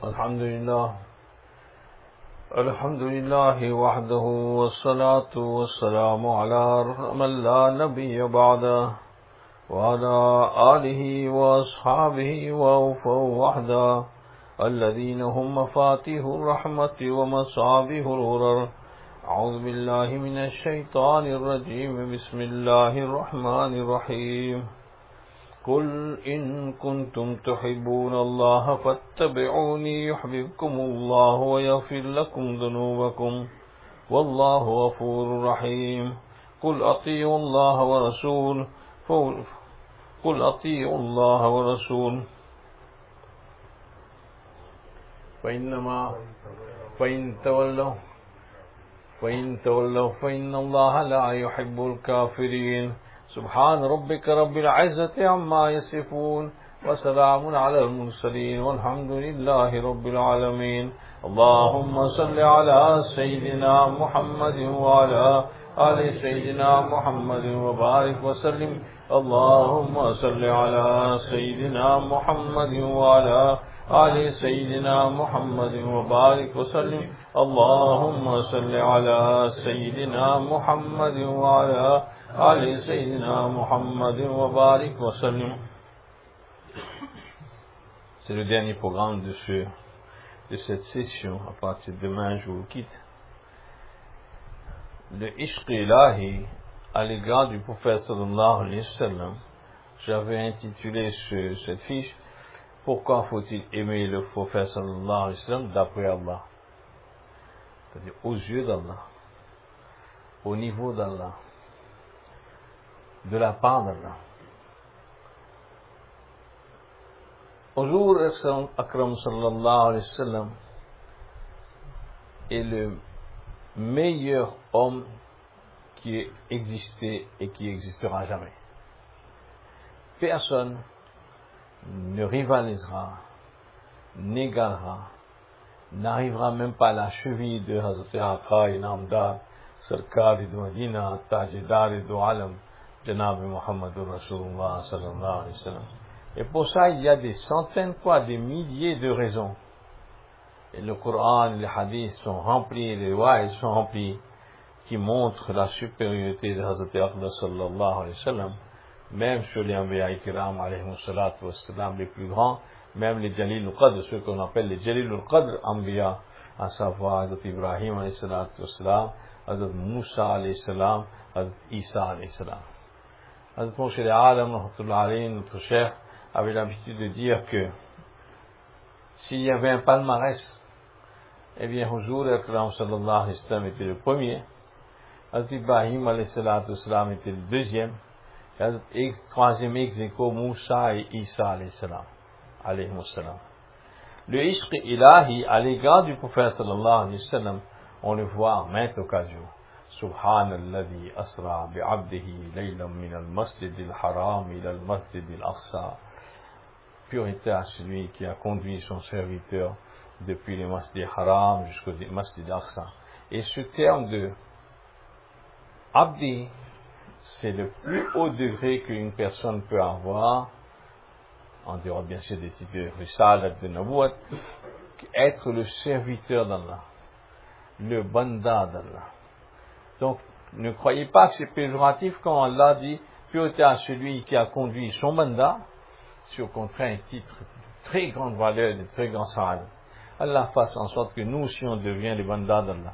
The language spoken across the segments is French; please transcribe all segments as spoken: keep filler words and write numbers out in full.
الحمد لله الحمد لله وحده والصلاة والسلام على من لا نبي بعده وعلى آله وأصحابه وأوفوا وحده الذين هم مفاتيح الرحمة ومصابيح الغرر. أعوذ بالله من الشيطان الرجيم. بسم الله الرحمن الرحيم. قل إن كنتم تحبون الله فاتبعوني يحببكم الله ويغفر لكم ذنوبكم والله غفور رحيم. قل أطيعوا الله ورسوله قل أطيعوا الله ورسوله فإنما فإن تولوا فإن تولوا فإن الله لا يحب الكافرين. سبحان ربك رب العزة عما يصفون وسلام على المرسلين والحمد لله رب العالمين. اللهم صل على سيدنا محمد وعلى آل سيدنا محمد وبارك وسلم. اللهم صل على سيدنا محمد وعلى آل سيدنا محمد وبارك وسلم. اللهم صل على سيدنا محمد وعلى آل سيدنا محمد وبارك وسلم. C'est le dernier programme de, ce, de cette session. À partir de demain, je vous quitte. Le Ishq Ilahi à l'égard du prophète sallallahu alayhi wa sallam. J'avais intitulé ce, cette fiche Pourquoi faut-il aimer le prophète sallallahu alayhi wa sallam d'après Allah? C'est-à-dire aux yeux d'Allah, au niveau d'Allah, de la part d'Allah. Au jour Akram sallallahu alayhi wa sallam est le meilleur homme qui ait existé et qui existera jamais. Personne ne rivalisera, n'égalera, n'arrivera même pas à la cheville de Hazrat Aqaa et Namdar, Sarkar de Madina, Tajdar de Alam, Janab Muhammad Rasulullah sallallahu alayhi wa sallam. Et pour ça, il y a des centaines, quoi, des milliers de raisons. Et le Coran, les hadiths sont remplis, les wa'is sont remplis, qui montrent la supériorité de Hazrat Aqaa sallallahu alayhi wa sallam, même sur les Anbiya Ikram alayhi salatu wa sallam, les plus grands, même les Jalil al-Qadr, ceux qu'on appelle les Jalil al-Qadr Anbiya, à savoir Hazrat Ibrahim alayhi salatu wa sallam, Hazrat Moussa alayhi salam, Hazrat Isa alayhi salam. Hazrat Moshe al-Alam, rahmatullah alayhi, notre cheikh, avait l'habitude de dire que s'il y avait un palmarès, eh bien, Huzur Akram sallallahu alayhi wa sallam était le premier, Hazrat Ibrahim alayhi salatu wa sallam était le deuxième, et le troisième ex aequo Moussa et Isa alayhi salam, alayhi salam. Le Ishq Ilahi à l'égard du prophète sallallahu alayhi wa sallam, on le voit en maintes occasions. Subhanalladhi asra bi'abdihi laylan min al-masjid al-haram ila al-masjid al-aqsa. Purité à celui qui a conduit son serviteur depuis le masjid haram jusqu'au masjid al-aqsa. Et ce terme de abdi, c'est le plus haut degré qu'une personne peut avoir, en dehors bien sûr des titres de risalat, de nabuat, être le serviteur d'Allah, le banda d'Allah. Donc, ne croyez pas que c'est péjoratif quand Allah dit purité à celui qui a conduit son banda. Si au contraire un titre de très grande valeur, de très grand sa'ad, Allah fasse en sorte que nous aussi on devient les bandas d'Allah.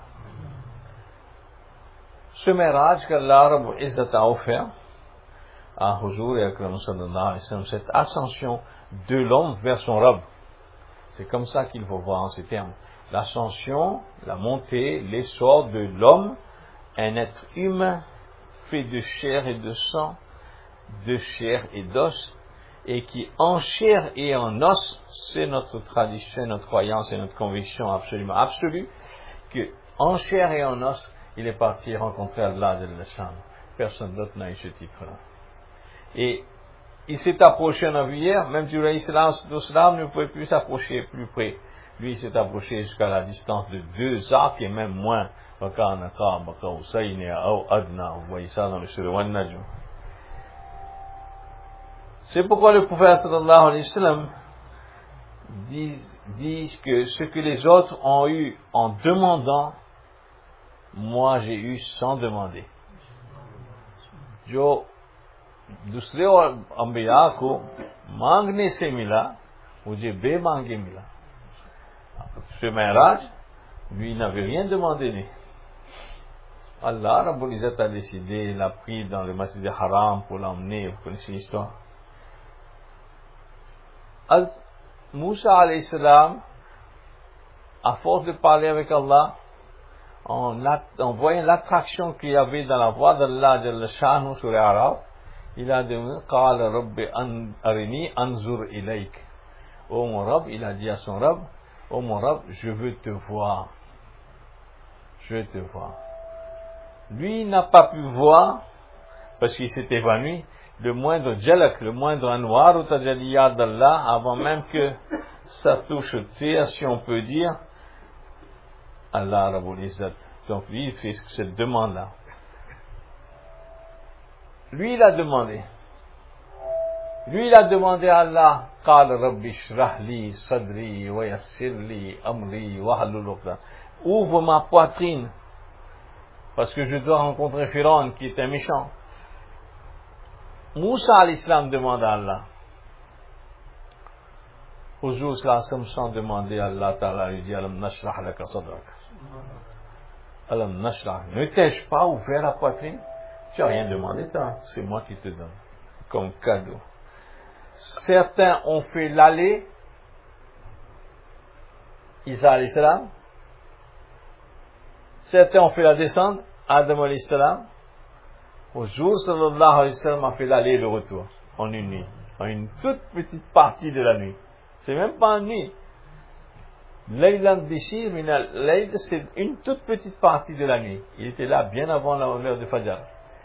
Ce miraj qu'Allah Rabbul Izzat a offert à Huzur et Akram sallallahu alayhi wa sallam, cette ascension de l'homme vers son Rabb, c'est comme ça qu'il faut voir en ces termes. L'ascension, la montée, l'essor de l'homme, un être humain fait de chair et de sang, de chair et d'os, et qui en chair et en os, c'est notre tradition, notre croyance et notre conviction absolument absolue, que en chair et en os, il est parti rencontrer Allah de l'Asham. Personne d'autre n'a eu ce titre-là. Et il s'est approché en hier, même Jibril salam ne pouvait plus s'approcher plus près. Lui, il s'est approché jusqu'à la distance de deux arcs et même moins. Vous voyez ça dans le Surah An-Najm. C'est pourquoi le prophète sallallahu alayhi wa sallam dit dit que ce que les autres ont eu en demandant, moi j'ai eu sans demander. जो दूसरे अंबिया को मांगने से मिला, मुझे बेमांगे मिला. Ce Mi'raj, lui, il n'avait rien demandé. Allah Rabbul Izzat a décidé, il l'a pris dans le Masjid Haram pour l'emmener. Vous connaissez l'histoire. Moussa alayhi salam, à force de parler avec Allah, en, en voyant l'attraction qu'il y avait dans la voix d'Allah Jalla Sha'nu sur les Arabes, il a dit Qala Rabbi arini anzur ilayk. Oh mon Rabb, il a dit à son Rabb, oh mon Rabb, je veux te voir. Je veux te voir. Lui n'a pas pu voir parce qu'il s'est évanoui. Le moindre jalak, le moindre anwar ou tajaliyat d'Allah, avant même que ça touche terre, si on peut dire, Allah Rabbul Izzat. Donc lui, il fait cette demande-là. Lui, il a demandé. Lui, il a demandé à Allah, Qal Rabbi shrah li sadri wa yassir li amri wa halul uqda. Ouvre ma poitrine, parce que je dois rencontrer Pharaon, qui est un méchant. Moussa à l'islam demande à Allah. Huzur sallam sans demander à Allah Ta'ala, lui dit Alam nashrah laka sadrak. Alam nashrah. Ne t'ai-je pas ouvert la poitrine? Tu n'as rien demandé, toi. C'est moi qui te donne comme cadeau. Certains ont fait l'aller, Isa alayhi salam. Certains ont fait la descente, Adam alayhi salam. Au jour sallallahu alayhi wa sallam a fait l'aller et le retour en une nuit, en une toute petite partie de la nuit. C'est même pas une nuit. Laylan bishir minal layl, c'est une toute petite partie de la nuit. Il était là bien avant l'heure de Fajr.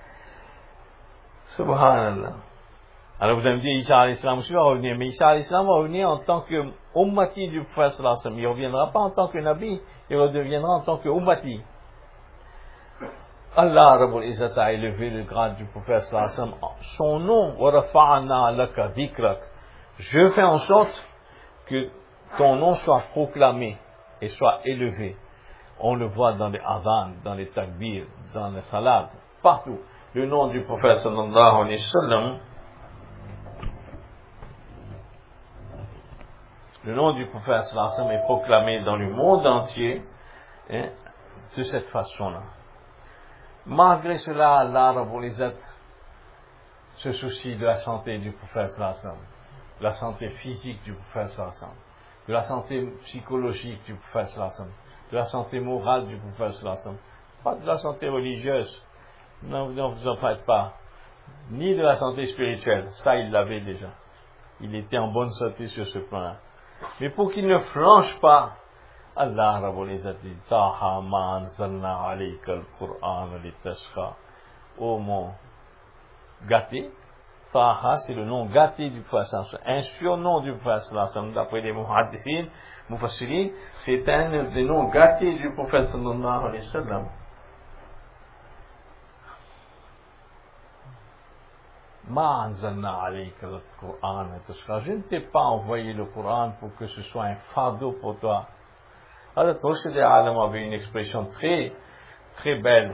Subhanallah. Alors vous allez me dire, Isa alayhi salam aussi va revenir, mais Isa alayhi salam va revenir en tant que ummati du prophète sallallahu alayhi wa sallam. Il ne reviendra pas en tant que nabi, il reviendra en tant que ummati. Allah Rabbul Izzat a élevé le grade du prophète sallallahu alayhi wa sallam. Son nom, wa rafa'na laka dhikrak. Je fais en sorte que ton nom soit proclamé et soit élevé. On le voit dans les adhan, dans les takbir, dans les salades, partout. Le nom du prophète sallallahu alayhi wa sallam, le nom du prophète sallallahu alayhi wa sallam est proclamé dans le monde entier, hein, de cette façon-là. Malgré cela, Allah Rabbul Izzat se soucie de la santé du prophète sallallahu alayhi wa sallam, de la santé physique du prophète sallallahu alayhi wa sallam, de la santé psychologique du prophète sallallahu alayhi wa sallam, de la santé morale du prophète sallallahu alayhi wa sallam, pas de la santé religieuse, non, ne vous en faites pas, ni de la santé spirituelle, ça il l'avait déjà, il était en bonne santé sur ce plan-là. Mais pour qu'il ne flanche pas, Allah Rabbul Izzat dit Taha ma anzalna alayka al-Qur'an litashqa. Oh mon gâté, Taha c'est le nom gâté du prophète sallallahu alayhi wa sallam, un surnom du prophète sallallahu alayhi wa sallam, d'après les muhaddithin, mufassirin, c'est un des noms gâtés du prophète sallallahu alayhi wa sallam. Ma anzalna alayka al-Qur'an litashqa. Je ne t'ai pas envoyé le Coran pour que ce soit un fardeau pour toi. Hazrat Murshid Alam avait une expression très, très belle.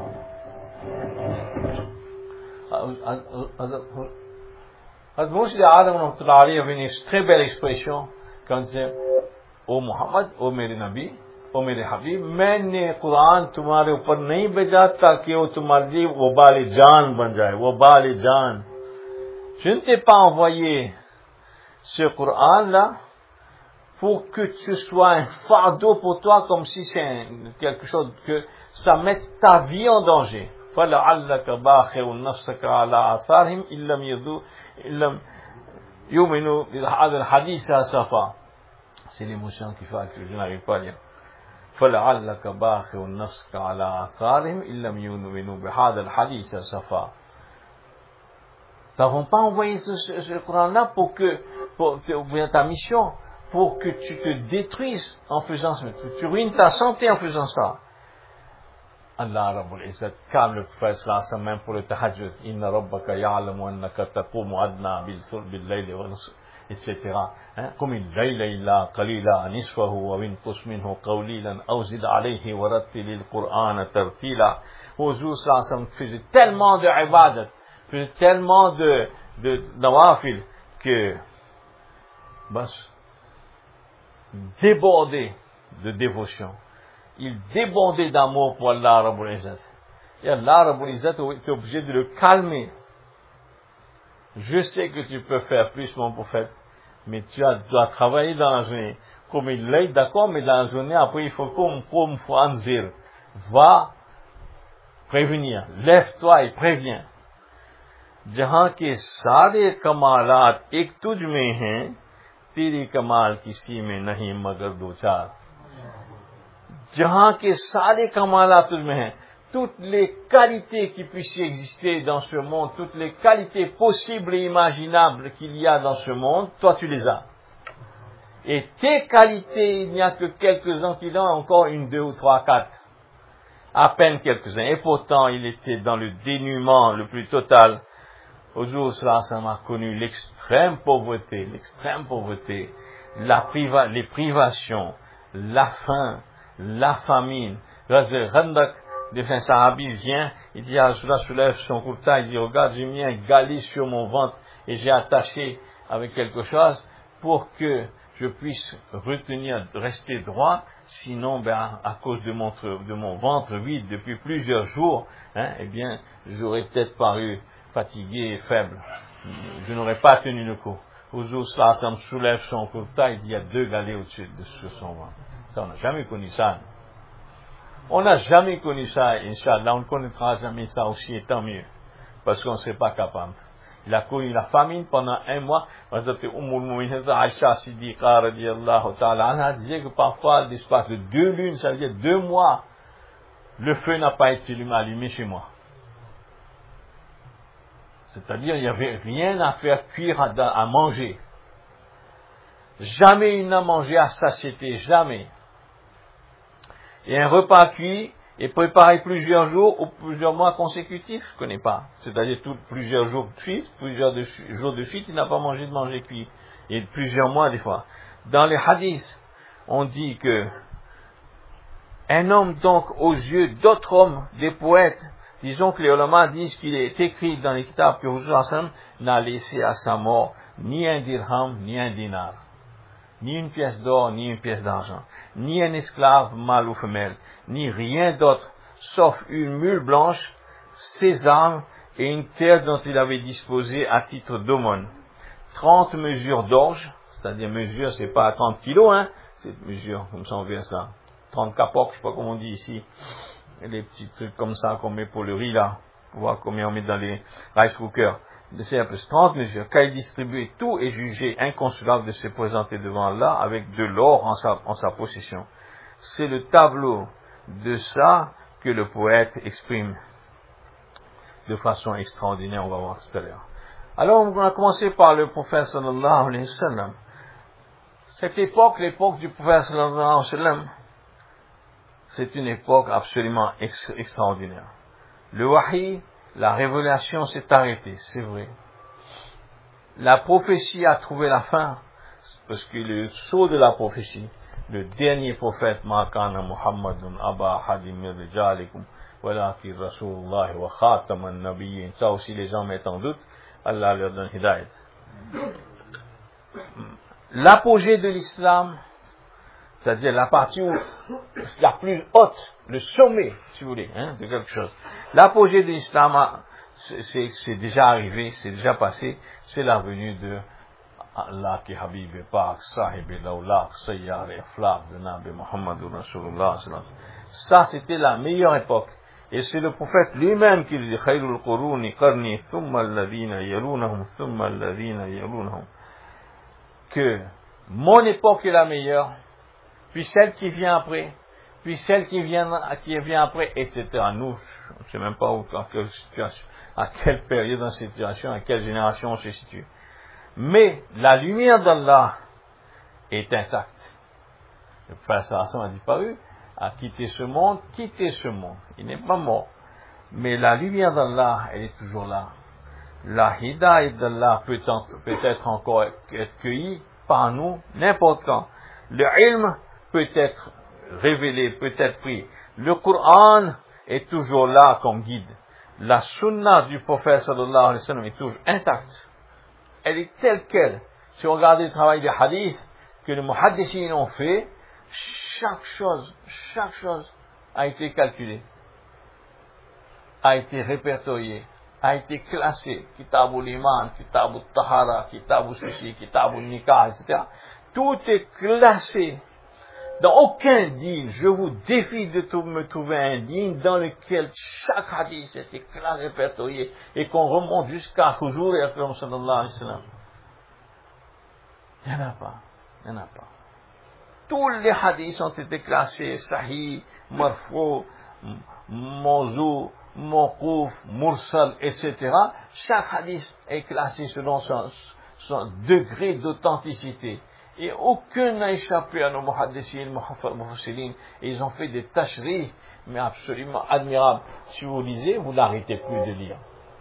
Hazrat Murshid Alam avait une très belle expression quand il disait ô Muhammad, ô मेरे नबी, ओ मेरे हबीब, मैंने कुरान तुम्हारे ऊपर नहीं भेजा ताकि वो तुम्हारे लिए वो बाले जान बन जाए, वो बाले जान. Je ne t'ai pas envoyé ce Coran-là pour que ce soit un fardeau pour toi, comme si c'est quelque chose que ça mette ta vie en danger. فَلَعَلَّكَ بَاخِعٌ نَفْسَكَ عَلَىٰ آثَارِهِمْ إِن لَّمْ إِن يُؤْمِنُوا بِهَٰذَا الْحَدِيثِ أَسَفًا. C'est l'émotion qui fait que je n'arrive pas à lire. فَلَعَلَّكَ بَاخِعٌ نَفْسَكَ عَلَىٰ آثَارِهِمْ إِن لَّمْ يُؤْمِنُوا بِهَٰذَا الْحَدِيثِ أَسَفًا. Nous n'avons pas envoyé ce, ce, ce Coran-là pour que, pour, pour ta mission, pour que tu te détruises en faisant ça, que tu ruines ta santé en faisant ça. Allah Rabbul Izzat calme le prophète sallallahu alayhi wa sallam même pour le tahajjud. Inna rabbaka ya'lamu annaka taqumu adna bil layli wa et cetera. Hein? Comme il layla illa qalila nisfahu wa winqus minhu qawlilan aw zid alayhi wa rattilil Qur'ana tartila. Huzur sallallahu alayhi wa sallam faisait tellement de ibadat, faisait tellement de, de nawafil que, bas, débordé de dévotion. Il débordait d'amour pour Allah Rabbul Izzat. Et Allah Rabbul Izzat était obligé de le calmer. Je sais que tu peux faire plus, mon prophète, mais tu as, dois travailler dans la journée. Comme il l'a dit, d'accord, mais dans la journée, après, il faut comme, comme, faut anzir. Va prévenir. Lève-toi et préviens. जहां के सारे कमालात एक तुझ में हैं, तेरी कमाल किसी में नहीं मगर दो चार. जहां के सारे कमालात तुझ में हैं, toutes les qualités qui puissent exister dans ce monde, toutes les qualités possibles et imaginables qu'il y a dans ce monde, toi tu les as. Et tes qualités, il n'y a que quelques-uns qui l'ont, encore une, deux ou trois, quatre. À peine quelques-uns. Et pourtant, il était dans le dénuement le plus total. Au jour cela, ça m'a connu l'extrême pauvreté, l'extrême pauvreté, la priva, les privations, la faim, la famine. Randak, un sahabi vient, il dit à Rasulullah, soulève son courta, il dit, regarde, j'ai mis un galet sur mon ventre et j'ai attaché avec quelque chose pour que je puisse retenir, rester droit, sinon, ben, à cause de mon, de mon ventre vide depuis plusieurs jours, hein, eh bien, j'aurais peut-être paru fatigué et faible. Je n'aurais pas tenu le coup. Huzur sallallahu alayhi wa sallam soulève son courta, il dit, il y a deux galets au-dessus de sur son ventre. Ça, on n'a jamais connu ça. On n'a jamais connu ça, Inch'Allah, on ne connaîtra jamais ça aussi, et tant mieux, parce qu'on ne serait pas capable. Il a connu la famine pendant un mois. Aïcha Siddiqa radiyallahu ta'ala anha disait que parfois, l'espace de deux lunes, ça veut dire deux mois, le feu n'a pas été allumé chez moi. C'est-à-dire, il n'y avait rien à faire cuire à, à manger. Jamais il n'a mangé à satiété, jamais. Et un repas cuit est préparé plusieurs jours ou plusieurs mois consécutifs, je ne connais pas. C'est-à-dire tout, plusieurs jours de suite, plusieurs de, jours de suite, il n'a pas mangé de manger cuit. Et plusieurs mois des fois. Dans les hadiths, on dit que un homme donc aux yeux d'autres hommes, des poètes, disons que les ulama disent qu'il est écrit dans les kitabs que Huzur n'a laissé à sa mort ni un dirham, ni un dinar. Ni une pièce d'or, ni une pièce d'argent, ni un esclave mâle ou femelle, ni rien d'autre, sauf une mule blanche, ses armes et une terre dont il avait disposé à titre d'aumône. Trente mesures d'orge, c'est-à-dire mesure, c'est pas trente kilos, hein, c'est mesure, comme ça on verra ça. Trente capocs, je sais pas comment on dit ici, les petits trucs comme ça qu'on met pour le riz là, pour voir combien on met dans les rice cookers. C'est un peu trente mesures. Quand il distribuait tout et jugé inconsolable de se présenter devant Allah avec de l'or en sa, en sa possession. C'est le tableau de ça que le poète exprime de façon extraordinaire, on va voir tout à l'heure. Alors, on a commencé par le prophète sallallahu alayhi wa sallam. Cette époque, l'époque du prophète sallallahu alayhi wa sallam, c'est une époque absolument ex- extraordinaire. Le wahi, la révélation s'est arrêtée, c'est vrai. La prophétie a trouvé la fin, parce que le sceau de la prophétie, le dernier prophète, Ma kana Muhammadun Aba Hadim min rijalikum, walakin Rasulullah wa khataman nabiyyin. Ça aussi les gens mettent en doute, Allah leur donne hidayat. L'apogée de l'islam, c'est-à-dire la partie où, la plus haute, le sommet, si vous voulez, hein, de quelque chose. L'apogée de l'islam, c'est, c'est déjà arrivé, c'est déjà passé, c'est la venue de Allah qui Habib Pak, Sahib Laulaq, Sayyar et Aflaq de Nabi Muhammad Rasulullah. Ça, c'était la meilleure époque. Et c'est le prophète lui-même qui dit, Khayrul Quruni Qarni, Thumma alladhina yalunahum, Thumma alladhina yalunahum. Que mon époque est la meilleure, puis celle qui vient après, puis celle qui vient, qui vient après, et cetera. Nous, je ne sais même pas où, à quelle situation, à quelle période dans cette situation, à quelle génération on se situe. Mais la lumière d'Allah est intacte. Le prophète sallallahu a disparu, a quitté ce monde, quitté ce monde. Il n'est pas mort. Mais la lumière d'Allah, elle est toujours là. la hidayah d'Allah peut, peut être encore être cueillie par nous n'importe quand. Le ilm peut être révélé, peut être pris. Le Coran est toujours là comme guide. La sunna du prophète sallallahu alayhi wa sallam est toujours intacte. Elle est telle qu'elle. Si on regarde le travail des hadiths que les muhaddisines ont fait, chaque chose, chaque chose a été calculée, a été répertoriée, a été classée. Kitabul Iman, Kitabul Tahara, Kitabul Sushi, Kitabul Nikah, et cetera. Tout est classé. Dans aucun dîne, je vous défie de tout, me trouver un dîne dans lequel chaque hadith était classé, répertorié et qu'on remonte jusqu'à Huzur et Akram sallallahu alayhi wa sallam. Il n'y en a pas. Il n'y en a pas. Tous les hadiths ont été classés, Sahih, Marfou, Mawzou, Mawqouf, Mursal, et cetera. Chaque hadith est classé selon son, son degré d'authenticité. Et aucun n'a échappé à nos muhaddisines, mufassirin. Ils ont fait des tashri, mais absolument admirables. Si vous lisez, vous n'arrêtez plus de lire.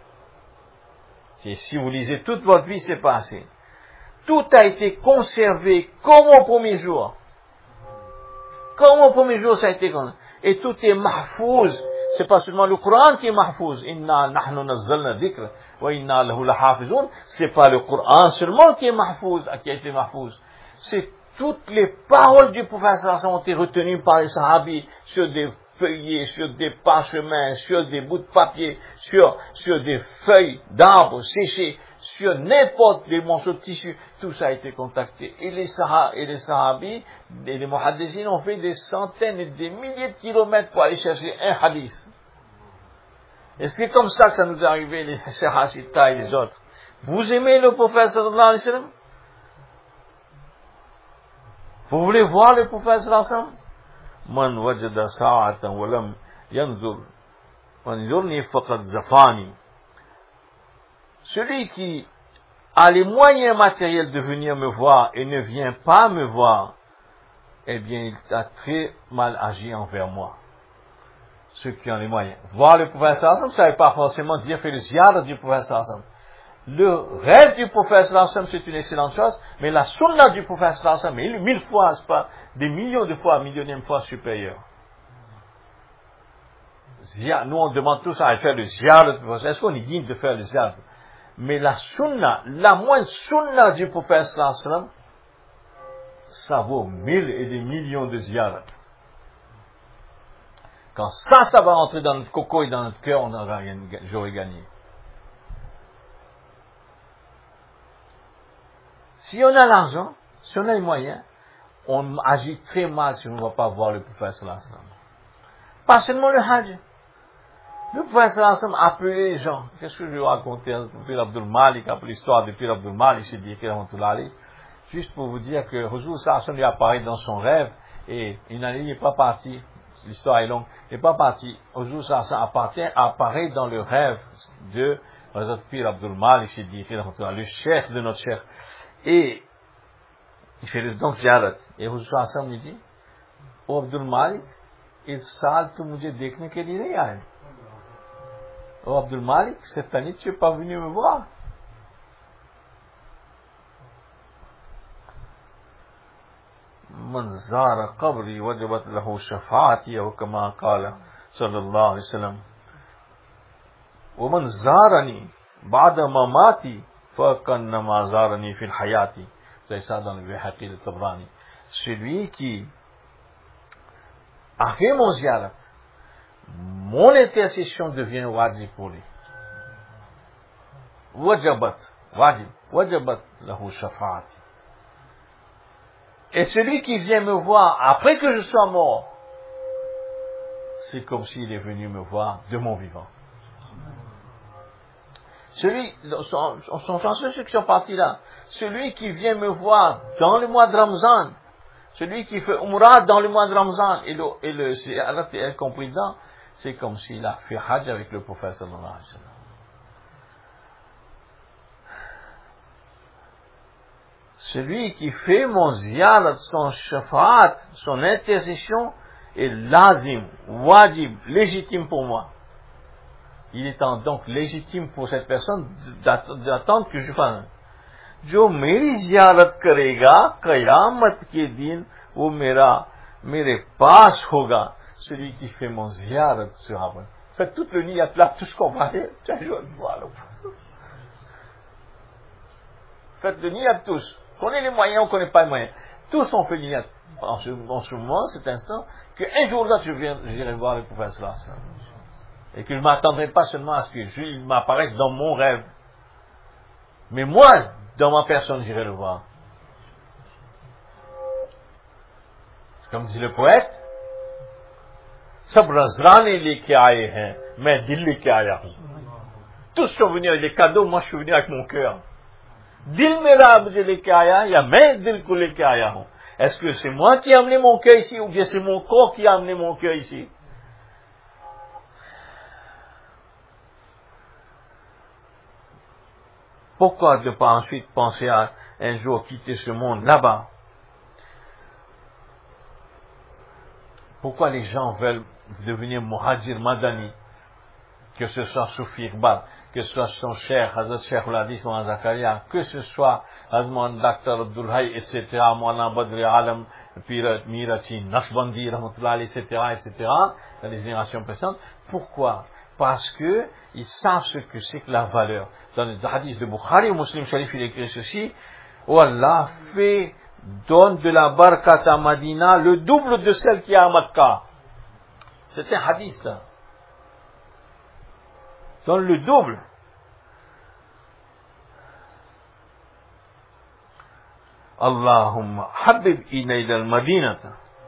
Et si vous lisez toute votre vie, c'est pas assez. Tout a été conservé comme au premier jour. Comme au premier jour, ça a été conservé. Et tout est mahfouz. C'est pas seulement le Coran qui est mahfouz. Inna nahnu nazzalna dhikr wa inna lahu lahafizun. C'est pas le Coran seulement qui est mahfouz, qui a été mahfouz. C'est toutes les paroles du prophète ont été retenues par les sahabis sur des feuillets, sur des parchemins, sur des bouts de papier, sur, sur des feuilles d'arbres séchées, sur n'importe des morceaux de tissu. Tout ça a été contacté. Et les, sahab, et les sahabis, et les muhaddisines ont fait des centaines et des milliers de kilomètres pour aller chercher un hadith. Et c'est comme ça que ça nous est arrivé, les Sahasita et les autres. Vous aimez le prophète sallallahu alayhi wa sallam? Vous voulez voir le prophète sallallahu alayhi wa sallam? Man wajada sa'atan wa lam yanzur wanzurni faqad zafani. Celui qui a les moyens matériels de venir me voir et ne vient pas me voir, eh bien, il a très mal agi envers moi. Ceux qui ont les moyens. Voir le prophète sallallahu alayhi wa sallam, ça ne veut pas forcément dire faire le ziyara du prophète sallallahu alayhi wa sallam. Le rêve du prophète sallallahu alayhi wa sallam, c'est une excellente chose, mais la sunna du prophète sallallahu alayhi wa sallam est mille fois, c'est pas des millions de fois, millionième fois supérieure. Nous, on demande tous à faire le ziyara du prophète. Est-ce qu'on est digne de faire le ziyara? Mais la sunna, la moindre sunna du prophète sallallahu alayhi wa sallam, ça vaut mille et des millions de ziyara. Quand ça, ça va entrer dans notre coco et dans notre cœur, on aura, j'aurais gagné. Si on a l'argent, si on a les moyens, on agit très mal si on ne va pas voir le prophète sallallahu alayhi wa sallam. Pas seulement le hajj. Le prophète sallallahu alayhi wa sallam a appelé les gens. Qu'est-ce que je vais raconter à Pir Abdul Malik, après l'histoire de Pir Abdul Malik, c'est dit qu'il juste pour vous dire que Huzur sallallahu alayhi wa sallam lui apparaît dans son rêve, et une année, il n'est pas parti. L'histoire est longue. Il n'est pas parti. Huzur sallallahu alayhi wa sallam apparaît dans le rêve de Pir Abdul Malik, c'est dit le cheikh de notre cheikh. Et il fait le donc ziyarat. Et Huzur sallallahu alayhi wa sallam lui dit, O Abdul Malik, इस साल तो मुझे देखने के लिए नहीं आए. O Abdul Malik, cette année tu n'es pas venu me voir. من زار قبري وجبت له شفاعتي أو كما قال صلى الله عليه وسلم ومن زارني بعد مماتي فكأنما زارني في الحياة. C'est ça dans le Bayhaqi de Tabrani. Celui qui a fait mon ziyarat, mon intercession devient wajib pour lui. Wajabat, wajib, wajabat lahu shafa'ati. Et celui qui vient me voir après que je sois mort, c'est comme s'il est venu me voir de mon vivant. Celui, sont, sont chanceux ceux qui sont partis là. Celui qui vient me voir dans le mois de Ramzan, celui qui fait Umrah dans le mois de Ramzan, et le, et le, c'est, est compris dedans, c'est comme s'il a fait Hajj avec le prophète sallallahu alayhi wa sallam. Celui qui fait mon ziyarat, son shafa'at, son intercession, est lazim, wajib, légitime pour moi. il est donc légitime pour cette personne d'attendre que je fasse. जो मेरी जियारत करेगा कयामत के दिन वो मेरा मेरे पास होगा celui qui fait mon ziyarat sera bon. Faites toute le niyat là, tout ce qu'on va dire, tiens, je vais le voir. Faites le niyat tous. On connaît les moyens, on ne connaît pas les moyens. Tous ont fait le niyat en ce, en ce moment, cet instant, qu'un jour là, je viens, j'irai voir le prophète là. Et que je ne m'attendrai pas seulement à ce qu'il m'apparaisse dans mon rêve. Mais moi, dans ma personne, j'irai le voir. Comme dit le poète, सब रज़राने लेके आए हैं, मैं दिल लेके आया हूं. Tous sont venus avec des cadeaux, moi je suis venu avec mon cœur. दिल मेरा मुझे लेके आया या मैं दिल को लेके आया हूं. Est-ce que c'est moi qui ai amené mon cœur ici ou bien c'est mon corps qui a amené mon cœur ici? Pourquoi ne pas ensuite penser à un jour quitter ce monde là-bas? Pourquoi les gens veulent devenir Muhajir Madani, que ce soit Soufi Iqbal, que ce soit son cher Hazrat Cheikh Hadith Mohamed Zakaria, que ce soit Hazrat Docteur Abdul Hay, et cetera, Moulana Badri Alam, Pirat Mirati, Naqshbandi, Rahmatullah, et cetera, et cetera, dans les générations précédentes. Pourquoi? Parce que ils savent ce que c'est que la valeur. Dans le hadith de Bukhari, au Muslim Sharif, il écrit ceci: oh Allah fait, donne de la barakat à Madina le double de celle qui est à Makkah. C'est un hadith, ça. Donne le double. Allahumma habib ilayna al-Madinata.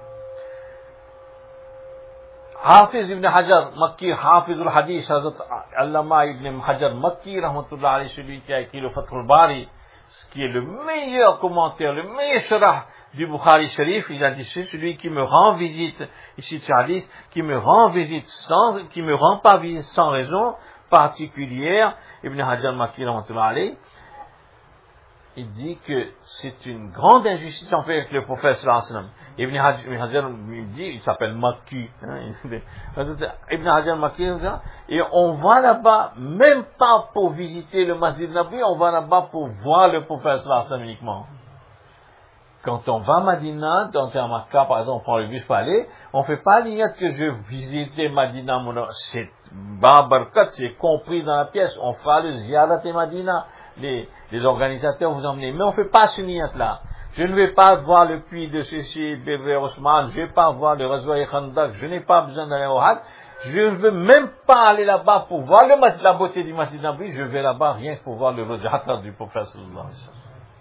Hafiz ibn Hajar Makki, Hafiz al-Hadith, Hazrat Allama ibn Hajar Makki, rahmatullah alayhi, celui qui a écrit le Fath al-Bari, qui est le meilleur commentaire, le meilleur sharah du Bukhari Sharif, il a dit, c'est celui qui me rend visite, ici ce hadith, qui me rend visite sans, qui me rend pas visite sans raison particulière. Ibn Hajar Makki, rahmatullah alayhi, il dit que c'est une grande injustice en fait avec le prophète sallallahu alayhi wa sallam. Ibn Hajar, il dit, il s'appelle Makki, hein, Ibn Hajar Makki, et on va là-bas, même pas pour visiter le Masjid Nabi, on va là-bas pour voir le prophète sallallahu alayhi wa sallam uniquement. Quand on va à Madina, dans un Makkah, par exemple, on prend le bus pour aller, on fait pas l'ignote que je visiter Madina, c'est Babarkat, c'est compris dans la pièce, on fera le ziyarat et Madina, les, les organisateurs vous emmenez, mais on fait pas ce niyat là. Je ne vais pas voir le puits de ceci, Bébé Osman, je ne vais pas voir le Razwa et Khandak, je n'ai pas besoin d'aller au Hajj, je ne veux même pas aller là-bas pour voir le, la beauté du Masjid Nabi, je vais là-bas rien que pour voir le Rajata du prophète sallallahu alayhi wa sallam.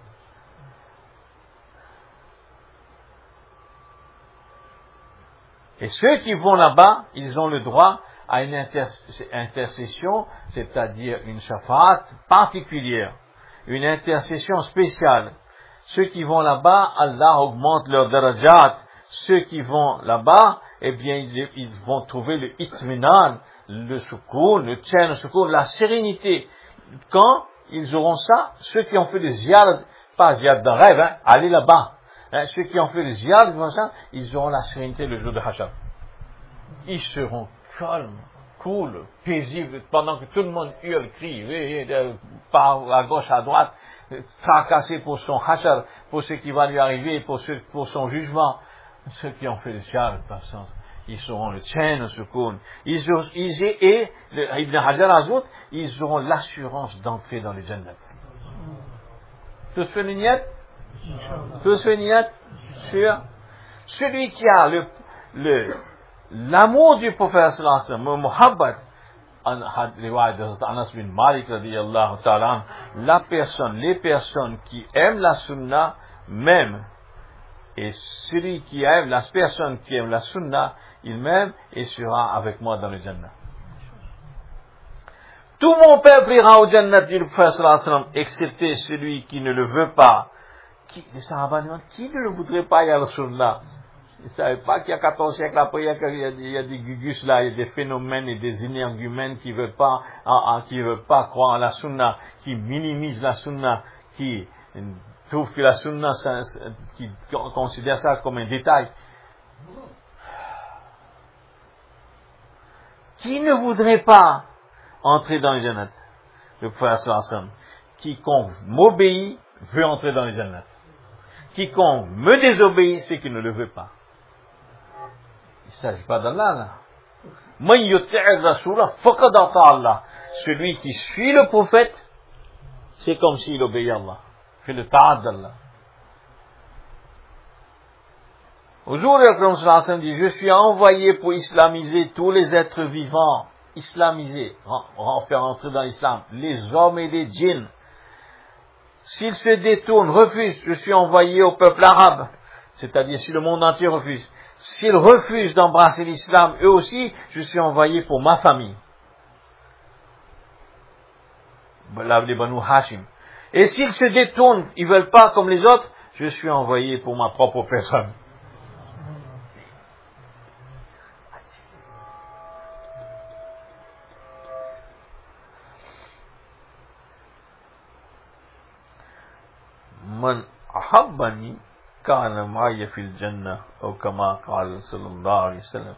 Et ceux qui vont là-bas, ils ont le droit à une inter- intercession, c'est-à-dire une shafa'at particulière, une intercession spéciale. Ceux qui vont là-bas, Allah augmente leur darajat. Ceux qui vont là-bas, eh bien, ils, ils vont trouver le itminan, le soukoun, le tchen, le soukoun, la sérénité. Quand ils auront ça, ceux qui ont fait le ziyad, pas ziyad d'un rêve, hein, allez là-bas. Hein, ceux qui ont fait le ziyad, ils auront la sérénité le jour de Hachar. Ils seront calmes, cool, paisibles, pendant que tout le monde hurle, crie, par à gauche, à droite, tracassé pour son hachar, pour ce qui va lui arriver, pour, ce, pour son jugement. Ceux qui ont fait le ziyad, ils seront le tchen, le soukoun. Ils, ils, et, le, Ibn Hajar ajoute, ils auront l'assurance d'entrer dans les jannat. Tous fait le niyat? Tous fait le niyat? Sûr? Celui qui a le, le, l'amour du prophète sallallahu alayhi wa sallam, muhabbat, Anas bin Malik radiyallahu ta'ala, la personne, les personnes qui aiment la sunna m'aiment, et celui qui aime, la personne qui aime la sunna, il m'aime et sera avec moi dans le jannah. Tout mon peuple ira au jannah, dit le prophète sallallahu alayhi wa sallam, excepté celui qui ne le veut pas. Qui, les sahaba demandent, qui ne le voudrait pas, ya Rasulullah? Ils ne savaient pas qu'il y a quatorze siècles après, il y a, il y a, il y a des gugus là, il y a des phénomènes et des énergumènes qui ne veulent pas, en, en, qui veulent pas croire en la sunna, qui minimisent la sunna, qui trouvent que la sunna, qui considèrent ça comme un détail. Qui ne voudrait pas entrer dans les Jannat. Le prophète sallallahu alayhi wa sallam. Quiconque m'obéit veut entrer dans les Jannat. Quiconque me désobéit, c'est qu'il ne le veut pas. Il ne s'agit pas d'Allah, là. Man yuti'ir rasula faqad ata Allah. Celui qui suit le prophète, c'est comme s'il obéit à Allah. Fait le ta'ad d'Allah. Au jour où le prophète sallallahu alayhi wa sallam dit, je suis envoyé pour islamiser tous les êtres vivants. Islamiser, faire entrer dans l'islam, les hommes et les djinns. S'ils se détournent, refusent, je suis envoyé au peuple arabe. C'est-à-dire si le monde entier refuse. S'ils refusent d'embrasser l'islam, eux aussi, je suis envoyé pour ma famille. Les Banu Hashim. Et s'ils se détournent, ils veulent pas comme les autres, je suis envoyé pour ma propre personne. Man ahabbani kana ma'aya fil jannah ou kama qala sallallahu alayhi wa sallam.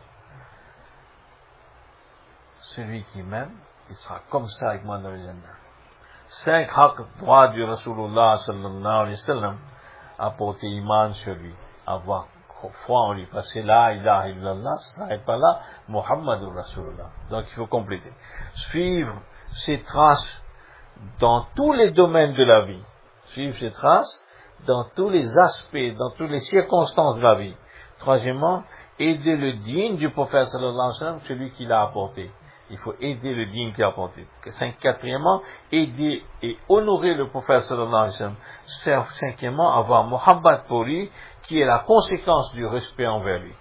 Celui qui m'aime, il sera comme ça avec moi dans le Jannah. Cinq haqq droits du Rasulullah sallallahu alayhi wa sallam à porter iman sur lui, avoir foi en lui, parce que la ilaha illallah, ça n'est pas là, Muhammadur Rasulullah. Donc il faut compléter. Suivre ses traces dans tous les domaines de la vie. Suivre ses traces dans tous les aspects, dans toutes les circonstances de la vie. Troisièmement, aider le digne du prophète sallallahu alayhi wa sallam, celui qui l'a apporté. Il faut aider le digne qui l'a apporté. Quatrièmement, aider et honorer le prophète sallallahu alayhi wa sallam. Cinquièmement, avoir muhabbat pour lui, qui est la conséquence du respect envers lui.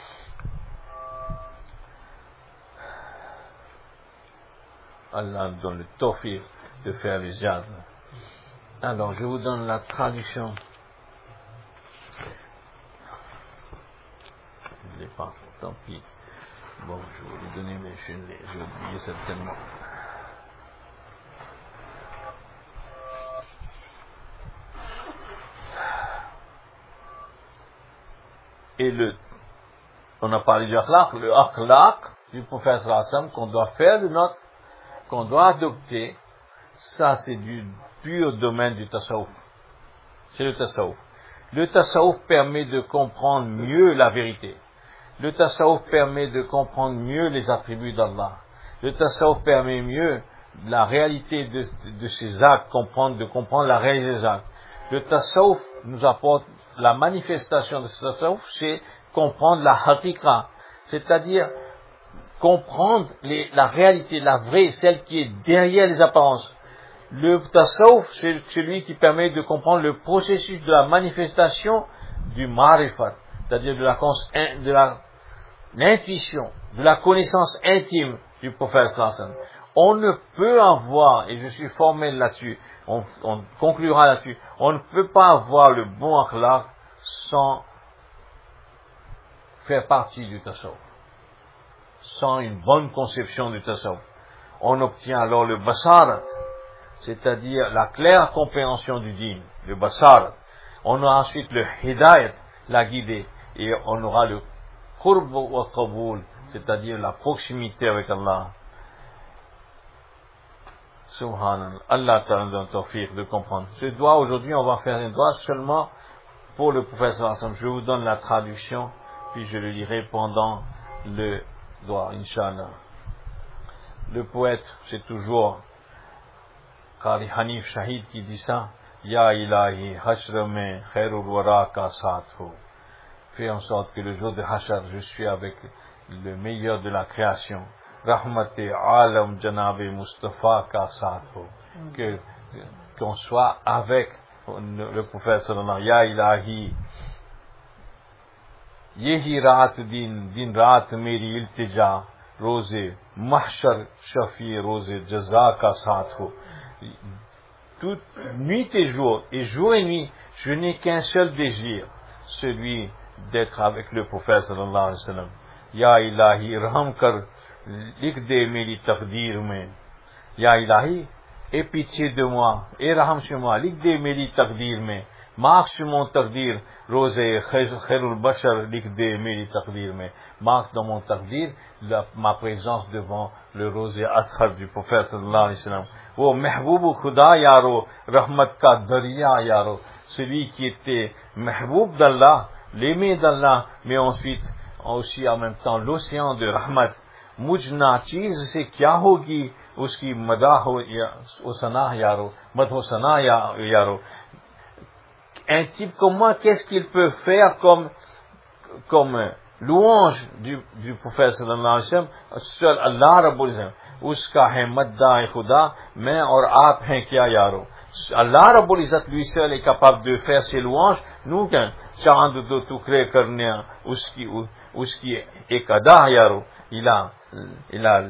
Allah nous donne le tawfiq de faire les jazz. Alors, je vous donne la traduction. Je ne l'ai pas, tant pis. Bon, je vais vous donner, mais je l'ai, j'ai oublié certainement. Et le, on a parlé du akhlaq, le akhlaq du prophète sallallahu alayhi wa sallam qu'on doit faire de notre, qu'on doit adopter, ça c'est du pur domaine du tasawwuf. C'est le tasawwuf. Le tasawwuf permet de comprendre mieux la vérité. Le tasawwuf permet de comprendre mieux les attributs d'Allah. Le tasawwuf permet mieux la réalité de, de, de ses actes, comprendre, de comprendre la réalité des actes. Le tasawwuf nous apporte la manifestation de ce tasawwuf, c'est comprendre la haqiqa, c'est-à-dire comprendre les, la réalité, la vraie, celle qui est derrière les apparences. Le tasawwuf, c'est celui qui permet de comprendre le processus de la manifestation du ma'rifat, c'est-à-dire de la, de la l'intuition, de la connaissance intime du prophète sallallahu alayhi wa sallam. On ne peut avoir, et je suis formel là-dessus, on, on conclura là-dessus, on ne peut pas avoir le bon akhlaq sans faire partie du tasawwuf, sans une bonne conception du tasawwuf. On obtient alors le basarat, c'est-à-dire la claire compréhension du dîn, le basarat. On a ensuite le hidayat, la guidée, et on aura le qurb wa qaboul, c'est-à-dire la proximité avec Allah. Subhanallah. Allah t'a donné tawfiq de comprendre. Ce doigt, aujourd'hui, on va faire un doigt seulement pour le prophète sallallahu alayhi wa sallam. Je vous donne la traduction, puis je le lirai pendant le doigt, Inch'Allah. Le poète, c'est toujours Qari Hanif Shahid qui dit ça. Ya ilahi, hashr mein khairul wara ka saath ho. Fais en sorte que le jour de Hashar, je suis avec le meilleur de la création. Rahmate alam janabe Mustafa ka saath ho. Que, qu'on soit avec le prophète sallallahu alayhi wa sallam. Ya ilahi, yehi raat din, din raat meri iltija, roze mahshar shafi roze jaza ka saath ho. Toute nuit et jour, et jour et nuit, je n'ai qu'un seul désir, celui d'être avec le prophète sallallahu alayhi wa sallam. Ya ilahi, raham kar, likh de meri taqdir mein. Ya ilahi, aie pitié de moi, et raham sur moi, likh de meri taqdir mein. मार्क sur mon taqdir, रोज़े खैरुल बशर लिख दे मेरी तकदीर में. Marque dans mon taqdir la, ma présence devant le rosé athar du prophète sallallahu alayhi wa sallam. वो महबूब खुदा यारो, रहमत का दरिया यारो, celui qui était महबूब d'Allah, l'aimé d'Allah, mais ensuite aussi en même temps l'océan de rahmat. मुझ नाचीज से क्या होगी उसकी मदाह हो या सना यारो, मद हो सना या, यारो. Un type comme moi, qu'est-ce qu'il peut faire comme, comme louange du, du prophète sallallahu alayhi wa sallam? Seul Allah Rabbul Izzat. उसका है मद्दा खुदा, मैं और आप हैं क्या यारो. Allah Rabbul Izzat lui seul est capable de faire ses louanges. Nous qu'un chand de टुकड़े करने उसकी उसकी एक अदा यारो. Il a il a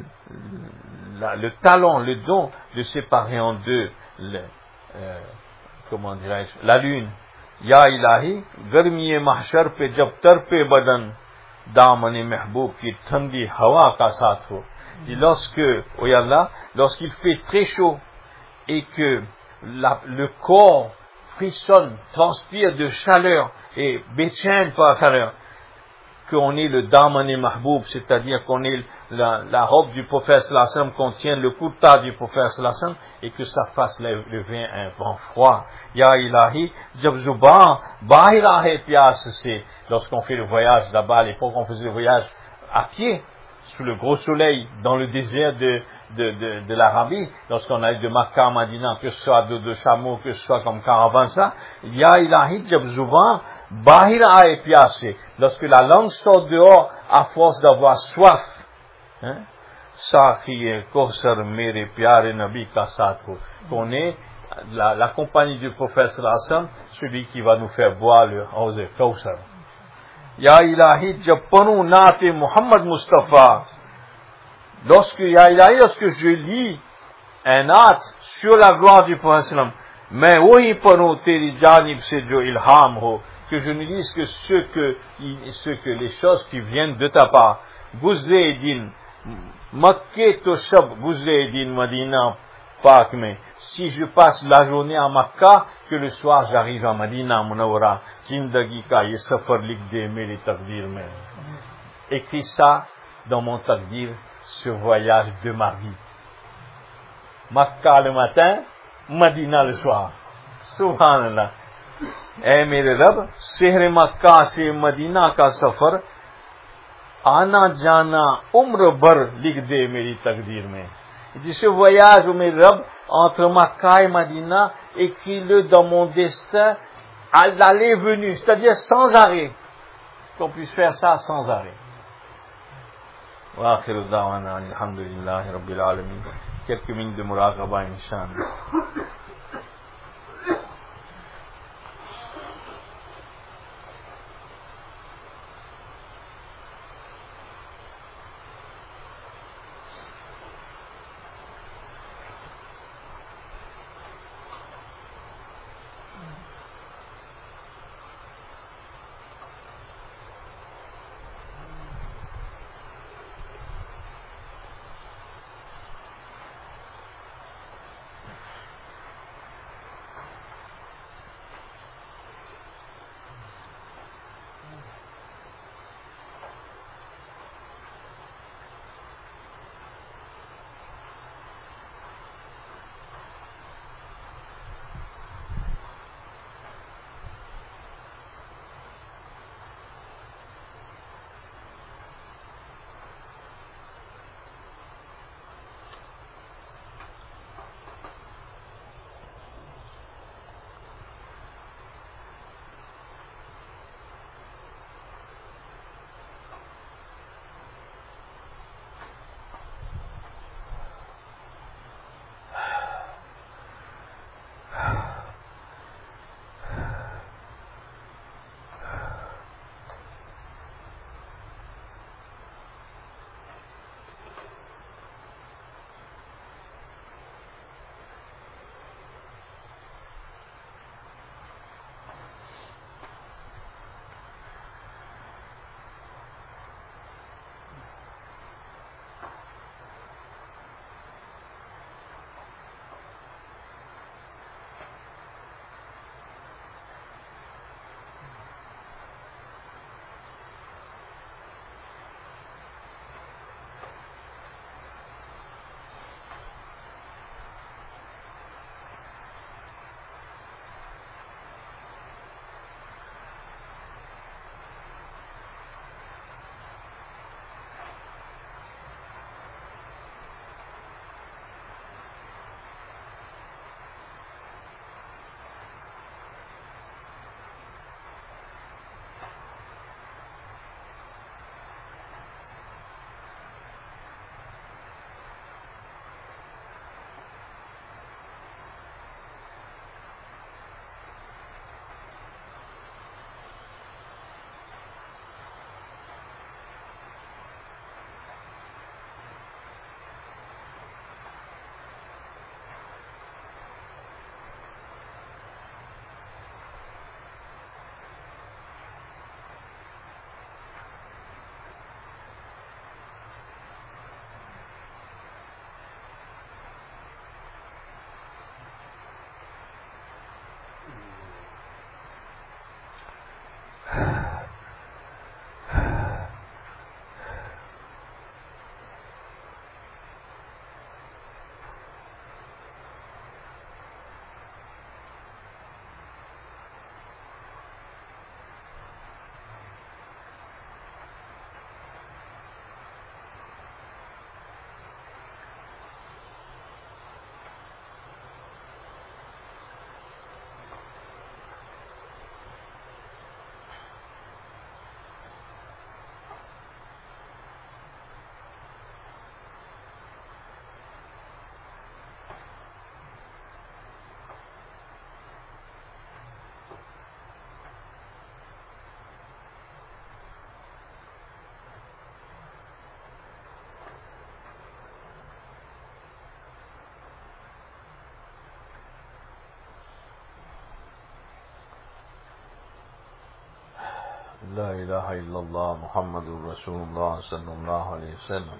la, le talent, le don de séparer en deux le, euh, comment dirais-je, la lune. या इलाही गर्मी महशर पे जब तर पे बदन दामन महबूब की ठंडी हवा का साथ हो. Lorsque, oh Allah, lorsqu'il fait très chaud et que la, le corps frissonne, transpire de chaleur et béchaîne par chaleur, qu'on ait le daman et mahboub, c'est-à-dire qu'on ait la, la robe du prophète sallallahu alayhi wa sallam, qu'on tienne le kurta du prophète sallallahu alayhi wa sallam, et que ça fasse lever un vent froid. Ya ilahi, jab zuban, bahira hai pias, c'est lorsqu'on fait le voyage là-bas, à l'époque on faisait le voyage à pied, sous le gros soleil, dans le désert de, de, de, de l'Arabie, lorsqu'on allait de Makkah à Madina, que ce soit de, de chameau, que ce soit comme caravane, ça, ya ilahi, jab zuban, bahira et piassé, lorsque la langue sort dehors à force d'avoir soif, hein, ça qui est Kausar mere pyare nabi ka saath ho, qu'on est la, la compagnie du prophète sallallahu alayhi wa sallam, celui qui va nous faire boire le hauze Kausar. Ya ilahi japanu naate Muhammad Mustafa, lorsque ya ilahi lorsque je lis un naat sur la gloire du prophète sallallahu alayhi wa sallam, मैं वही पढ़ूं तेरी जानिब से जो इल्हाम हो, que je ne lise que ce que, ce que les choses qui viennent de ta part. Guzre din, Makke to shab guzre din Madina Pak mein. Si je passe la journée à Makkah, que le soir j'arrive à Madina Munawwara, Jindagi ka ye safar likh de mere taqdir mein. Écris ça dans mon taqdir, ce voyage de ma vie. Makkah le matin, Madina le soir. Subhanallah. ऐ मेरे रब, शहर मक्का से मदीना का सफर आना जाना उम्र भर लिख दे मेरी तकदीर में. Ce voyage, mes rab, entre Makkah et Madina, écris-le dans mon destin à l'aller et venue, c'est-à-dire sans arrêt, qu'on puisse faire ça sans arrêt. Wa akhiru da'wana alhamdulillahi rabbil alamin. Quelques minutes de muraqaba, Inch'Allah. La ilaha illallah Muhammadur Rasulullah sallallahu alayhi wa sallam.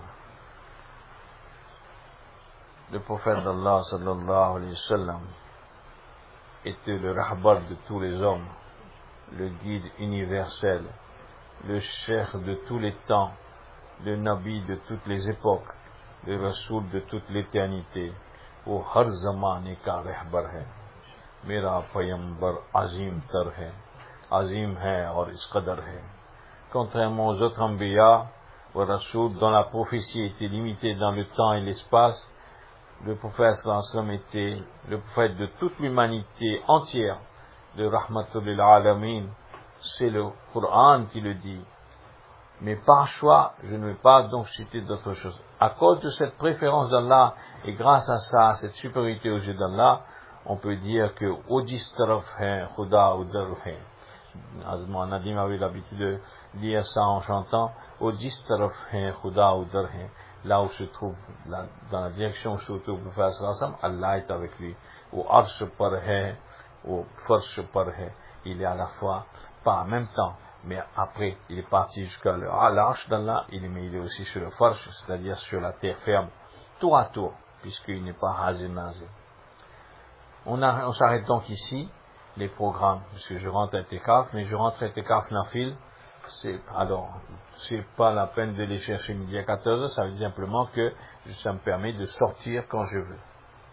Le prophète d'Allah sallallahu alayhi wa sallam était le rahbar de tous les hommes, le guide universel, le cheikh de tous les temps, le nabi de toutes les époques, le rasoul de toute l'éternité. वो हर ज़माने का रहबर है, मेरा पैगंबर अजीम तर है, अजीम है और इस कदर है. Contrairement aux autres Anbiya ou Rasoul dont la prophétie était limitée dans le temps et l'espace, le prophète sallallahu alayhi wa sallam était le prophète de toute l'humanité entière, le Rahmatul lil Alamin. C'est le Coran qui le dit. Mais par choix, je ne vais pas donc citer d'autres choses. À cause de cette préférence d'Allah et grâce à ça, cette supériorité aux yeux d'Allah, on peut dire que Odis taraf hai, Khuda udar hai. Azman Nadim avait l'habitude de dire ça en chantant Odis taraf hai, Khuda udar hai. Là où se trouve, là, dans la direction où se trouve le prophète sallallahu alayhi wa sallam, Allah est avec lui. Au arsh par hai, au farsh par hai. Il est à la fois, pas en même temps, mais après, il est parti jusqu'à l'arche d'Allah, il est aussi sur le farsh, c'est-à-dire sur la terre ferme, tour à tour, puisqu'il n'est pas hazir nazir. On, a, on s'arrête donc ici, les programmes, parce que je rentre à Tekaf, mais je rentre à Tekaf Nafil, c'est, alors, c'est pas la peine de les chercher midi à quatorze heures, ça veut dire simplement que ça me permet de sortir quand je veux.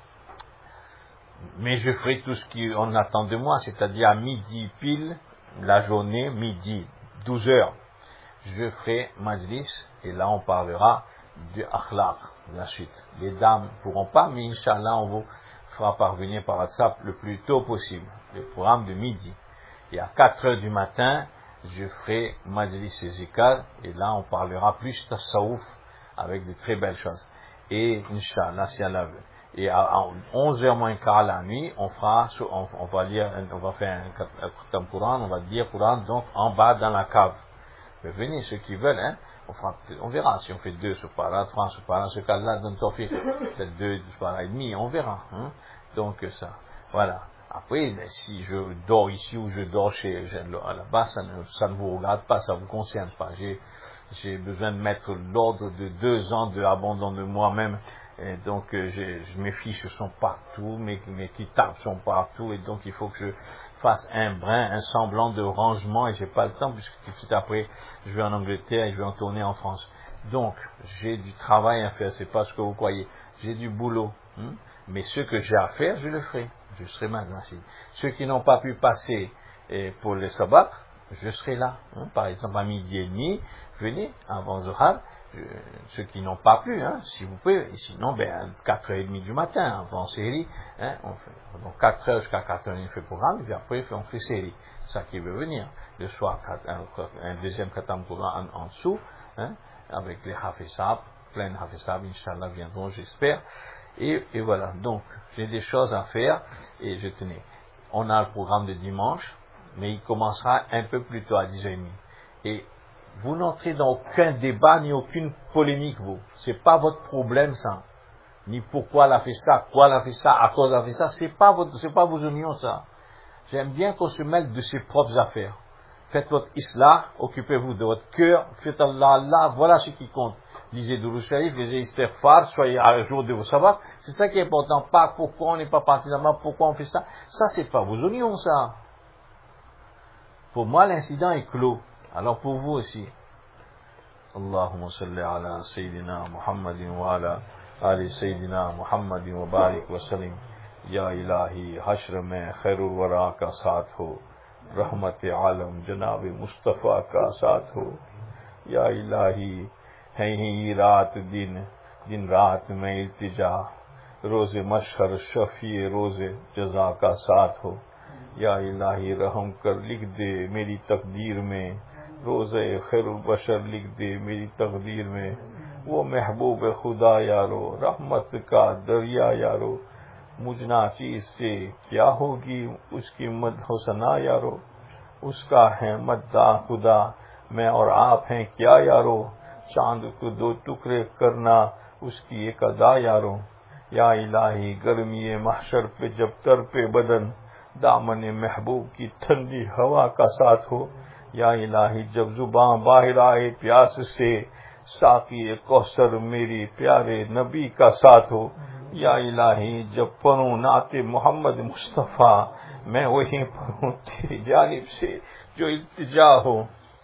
Mais je ferai tout ce qu'on attend de moi, c'est-à-dire à midi pile, la journée, midi, douze heures, je ferai majlis, et là on parlera de akhlaq, la suite. Les dames ne pourront pas, mais Inch'Allah, on vous fera parvenir par WhatsApp le plus tôt possible, le programme de midi. Et à quatre heures du matin, je ferai majlis et zikar, et là on parlera plus tasawuf, avec de très belles choses. Et Inch'Allah, si Allah veut. Et à onze heures moins quart la nuit, on fera, on, on va lire, on va faire un, un Coran, on va dire Coran, donc en bas dans la cave. Mais venez, ceux qui veulent, hein, on fera, on verra si on fait deux ce para, trois ce para, ce qu'Allah donne tawfiq, peut-être deux, deux para et demi, on verra, hein. Donc ça, voilà. Après, si je dors ici ou je dors chez, là-bas, ça ne, ça ne vous regarde pas, ça ne vous concerne pas. J'ai, j'ai besoin de mettre l'ordre de deux ans de abandon de moi-même. Et donc, euh, je, mes fiches sont partout, mes, mes kitabs sont partout, et donc il faut que je fasse un brin, un semblant de rangement, et j'ai pas le temps, puisque tout de suite après, je vais en Angleterre et je vais en tourner en France. Donc, j'ai du travail à faire, c'est pas ce que vous croyez. J'ai du boulot, hein? Mais ce que j'ai à faire, je le ferai. Je serai maintenant ici. Ceux qui n'ont pas pu passer eh, pour le sabbat, je serai là. Hein? Par exemple, à midi et demi, venez avant Zohar. Euh, ceux qui n'ont pas pu, hein, si vous pouvez, et sinon, ben, quatre heures trente du matin, avant série, hein, on fait, donc quatre heures jusqu'à quatre heures, on fait programme, et puis après, on fait série. Ça qui veut venir. Le soir, un, un deuxième khatam Coran en, en dessous, hein, avec les hafizab, plein de hafizab, Inch'Allah, viendront, j'espère. Et, et voilà. Donc, j'ai des choses à faire, et je tenais. On a le programme de dimanche, mais il commencera un peu plus tôt à dix heures trente. Et, vous n'entrez dans aucun débat ni aucune polémique, vous. C'est pas votre problème, ça. Ni pourquoi elle a fait ça, quoi elle a fait ça, à cause elle a fait ça. C'est pas votre, c'est pas vos oignons, ça. J'aime bien qu'on se mêle de ses propres affaires. Faites votre islah, occupez-vous de votre cœur, faites Allah, Allah, voilà ce qui compte. Lisez Durus Sharif, lisez Istighfar, soyez à jour de vos sabbats. C'est ça qui est important. Pas pourquoi on n'est pas parti là-bas, pourquoi on fait ça. Ça, c'est pas vos oignons, ça. Pour moi, l'incident est clos. Alors pour vous aussi. Allahumma salli ala Sayyidina Muhammadin wa ala ali Sayyidina Muhammadin wa barik wa salim. Ya ilahi hashr mein khairul wara ka saath ho. Rahmat alam janab Mustafa ka saath ho. Ya ilahi hai hi raat din din raat mein iltija. Roze mashhar shafi roze jaza ka saath ho. Ya ilahi raham kar likh de meri taqdeer mein. रोज़े खैरुल बशर लिख दे मेरी तकदीर में वो महबूब खुदा यारो रहमत का दरिया यारो मुझना चीज से क्या होगी उसकी मद हुसना यारो उसका है मद्दा खुदा मैं और आप हैं क्या यारो चांद को दो टुकड़े करना उसकी एक अदा यारो या इलाही गर्मी महशर पे जब तर पे बदन दामन महबूब की ठंडी हवा का साथ हो یا الہی جب زباں باہر آئے پیاس سے ساقی کوثر میری پیارے نبی کا ساتھ ہو. یا الہی جب پڑھوں نعت محمد مصطفیٰ میں وہیں پڑھوں تیری جانب سے جو التجا ہو.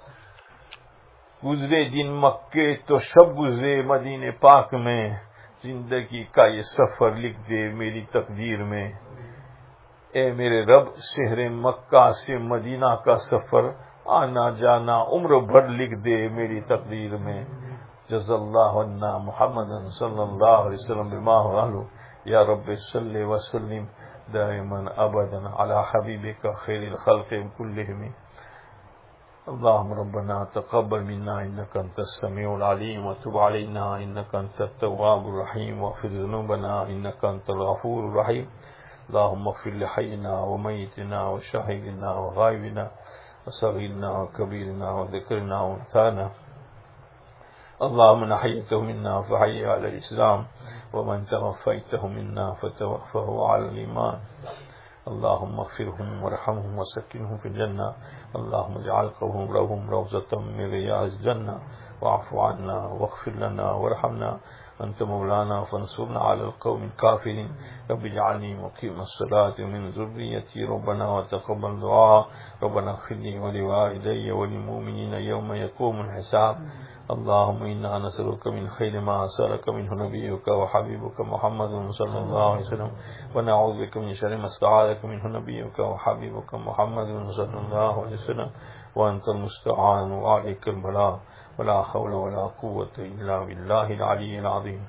گزرے دن مکے تو شب گزرے مدینے پاک میں، زندگی کا یہ سفر لکھ دے میری تقدیر میں. اے میرے رب شہر مکہ سے مدینہ کا سفر آنا جانا عمر بھر لکھ دے میری تقدیر میں. جزا اللہ عنا محمد صلی اللہ علیہ وسلم بما هو اہلہ. یا رب صلی وسلم دائما ابدا علی حبیبک خیر الخلق کلہم. اللهم ربنا تقبل منا انك انت السميع العليم وتب علينا انك انت التواب الرحيم واغفر ذنوبنا انك انت الغفور الرحيم. اللهم اغفر لحينا وميتنا وشهيدنا وغائبنا وصغيرنا وكبيرنا وذكرنا وانثانا. اللهم من احييته منا فحي على الاسلام ومن توفيته منا فتوفه على الايمان. اللهم اغفرهم وارحمهم وسكنهم في الجنة. اللهم اجعل قبورهم روضة من رياض الجنة واعف عنا واغفر لنا وارحمنا أنت مولانا فانصرنا على القوم الكافرين. رب اجعلني مقيم الصلاة من ذريتي ربنا وتقبل دعاء. ربنا اغفر لي ولوالدي وللمؤمنين يوم يقوم الحساب. اللهم إنا نسألك من خير ما سألك منه نبيك وحبيبك محمد صلى الله عليه وسلم ونعوذ بك من شر ما استعاذك منه نبيك وحبيبك محمد صلى الله عليه وسلم وأنت المستعان وعليك البلاغ ولا حول ولا قوة إلا بالله العلي العظيم.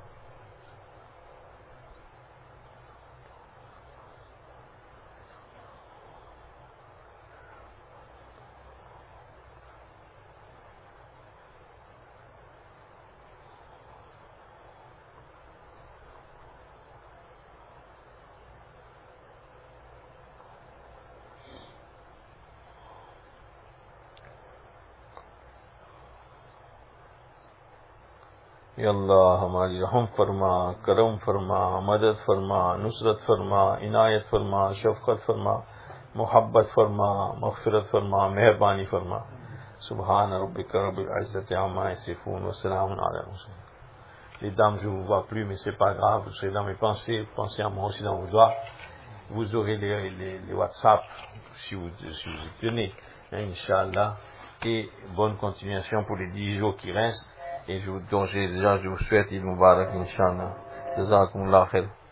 یا اللہ ہماری رحم فرما، کرم فرما، مدد فرما، نصرت فرما، عنایت فرما، شفقت فرما، محبت فرما، مغفرت فرما، مہربانی فرما. سبحان ربک رب العزت عما یصفون وسلام علی المرسلین. Les dames, je vous vois plus, mais c'est pas grave, vous serez dans mes pensées, pensez à moi aussi dans vos doigts. Vous aurez les, les, les WhatsApp si vous, si vous y tenez, Inch'Allah. Et bonne continuation pour les dix jours qui restent. Et je vous, donc, déjà, je vous souhaite Eid Mubarak, Inch'Allah. Jazakumullah khair.